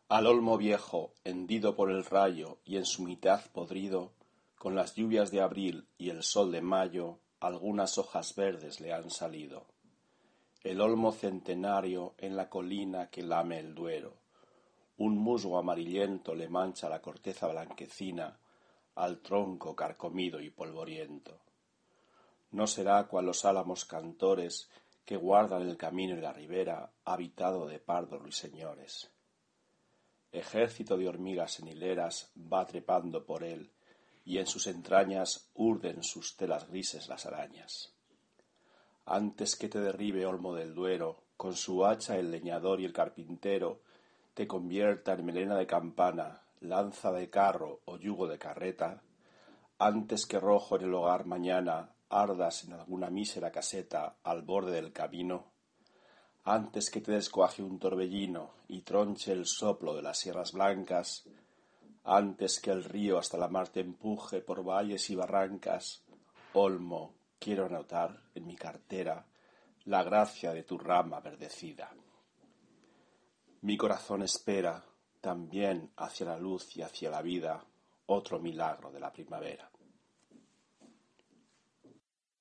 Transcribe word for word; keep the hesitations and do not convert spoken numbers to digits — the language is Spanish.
Al olmo viejo, hendido por el rayo y en su mitad podrido, con las lluvias de abril y el sol de mayo, algunas hojas verdes le han salido. El olmo centenario en la colina que lame el Duero, un musgo amarillento le mancha la corteza blanquecina al tronco carcomido y polvoriento. No será cual los álamos cantores que guardan el camino y la ribera habitado de pardos ruiseñores. Ejército de hormigas en hileras va trepando por él, y en sus entrañas urden sus telas grises las arañas. Antes que te derribe olmo del Duero, con su hacha el leñador y el carpintero te convierta en melena de campana, lanza de carro o yugo de carreta, antes que rojo en el hogar mañana ardas en alguna mísera caseta al borde del camino, antes que te descuaje un torbellino y tronche el soplo de las sierras blancas, antes que el río hasta la mar te empuje por valles y barrancas, olmo, quiero anotar en mi cartera la gracia de tu rama verdecida. Mi corazón espera también hacia la luz y hacia la vida otro milagro de la primavera.